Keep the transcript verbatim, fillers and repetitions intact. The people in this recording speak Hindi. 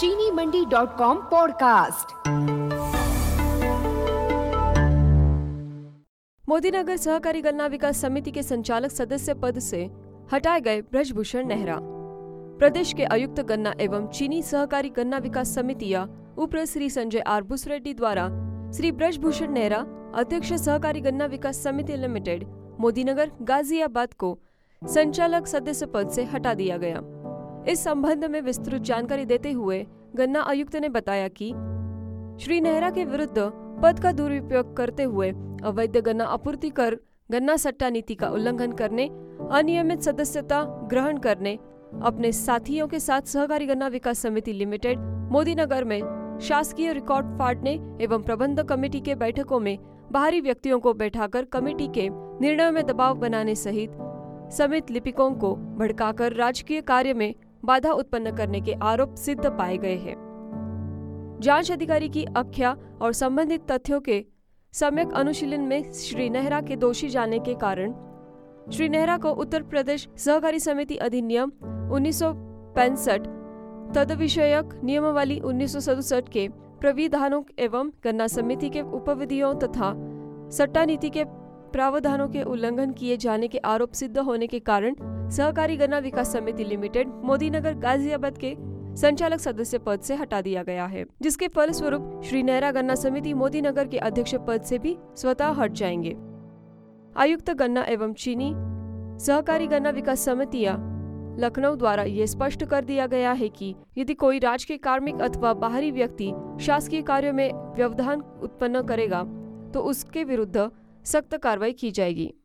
चीनी Mandi dot com podcast. Modinagar सहकारी गन्ना विकास समिति के संचालक सदस्य पद से हटाए गए ब्रजभूषण नेहरा। प्रदेश के आयुक्त गन्ना एवं चीनी सहकारी गन्ना विकास समितियां उप्र श्री संजय आर बुसरेड्डी द्वारा श्री ब्रजभूषण नेहरा अध्यक्ष सहकारी गन्ना विकास समिति लिमिटेड मोदीनगर गाजियाबाद को संचालक सदस्य पद से हटा दिया गया। इस संबंध में विस्तृत जानकारी देते हुए गन्ना आयुक्त ने बताया कि श्री नेहरा के विरुद्ध पद का दुरुपयोग करते हुए अवैध गन्ना आपूर्ति कर गन्ना सट्टा नीति का उल्लंघन करने, अनियमित सदस्यता ग्रहण करने, अपने साथियों के साथ सहकारी गन्ना विकास समिति लिमिटेड मोदीनगर में शासकीय रिकॉर्ड फाड़ने एवं प्रबंधक कमेटी के बैठकों में बाहरी व्यक्तियों को बैठाकर कमेटी के निर्णयों में दबाव बनाने सहित समित लिपिकों को भड़काकर राजकीय कार्य में बाधा उत्पन्न करने के आरोप सिद्ध पाए गए हैं। जांच अधिकारी की आख्या और संबंधित तथ्यों के सम्यक अनुशीलन में श्री नेहरा के दोषी जानने के कारण श्री नेहरा को उत्तर प्रदेश सहकारी समिति अधिनियम उन्नीस सौ पैंसठ तदविषयक नियमावली उन्नीस सौ सड़सठ के प्रविधानों एवं गन्ना समिति के उपविधियों तथा सट्टा नीति के प्रावधानों के उल्लंघन किए जाने के आरोप सिद्ध होने के कारण सहकारी गन्ना विकास समिति लिमिटेड मोदीनगर गाजियाबाद के संचालक सदस्य पद से हटा दिया गया है, जिसके फलस्वरूप श्री नेहरा गन्ना समिति मोदीनगर के अध्यक्ष पद से भी स्वतः हट जाएंगे। आयुक्त गन्ना एवं चीनी सहकारी गन्ना विकास समितियां लखनऊ द्वारा ये स्पष्ट कर दिया गया है कि यदि कोई राजकीय कार्मिक अथवा बाहरी व्यक्ति शासकीय कार्यों में व्यवधान उत्पन्न करेगा तो उसके विरुद्ध सख्त कार्रवाई की जाएगी।